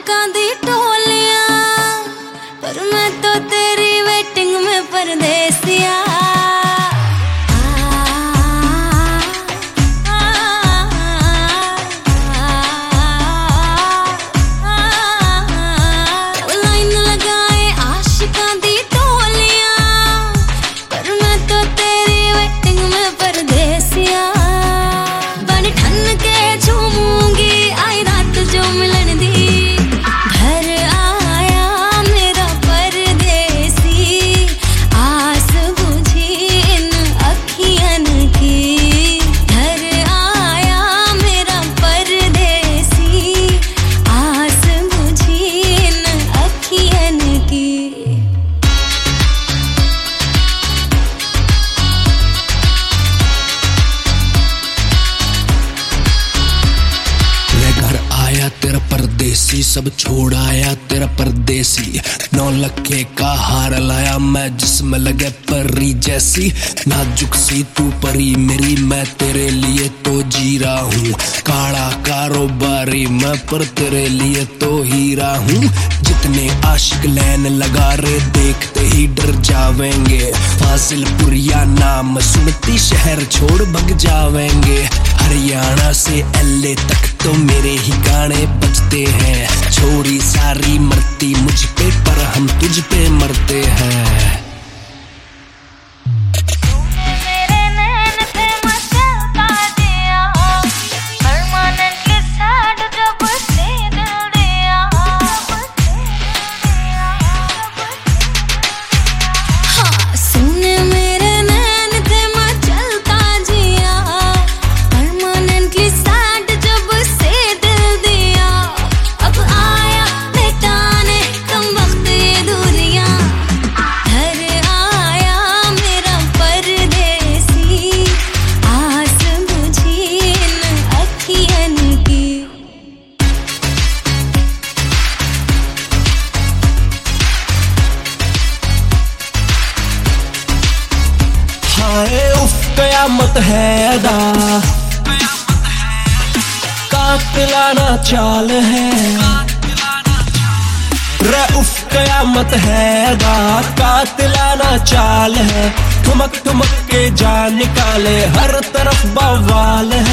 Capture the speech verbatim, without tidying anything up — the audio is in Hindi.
आशिकां दी टोलियां, पर मैं तो तेरी वेटिंग में परदेसिया। लाइन लगाए आशिकां दी टोलियां, पर मैं तो तेरी वेटिंग में परदेसिया। बन ठन के झूमूंगी आई रात जो मिलन दी, घर आया मेरा परदेसी, आस बुझी इन अखियन की। घर आया मेरा परदेसी, आस बुझी इन अखियन की। घर आया तेरा परदेसी, सब छोड़ आया तेरा परदेसी। नौ लखे का हार लाया मैं जिसमें लगे परी जैसी। नाजुक सी तू परी मेरी, मैं तेरे लिए तो जी रहा हूँ। काला कारोबारी मैं पर तेरे लिए तो हीरा हूँ। जितने आशिक लैन लगा रे देखते ही डर जावेंगे। फाजिलपुरिया नाम सुनती शहर छोड़ भग जावेंगे। हरियाणा से एल ए तक तो मेरे ही गाने बजते हैं। छोरी सारी मरती मुझ पे पर हम तुझ पे मरते हैं। उफ कयामत है अदा, कातिलाना चाल है। रे उफ कयामत है अदा, कातिलाना चाल है। ठुमक ठुमक के जान निकाले हर तरफ बवाल है।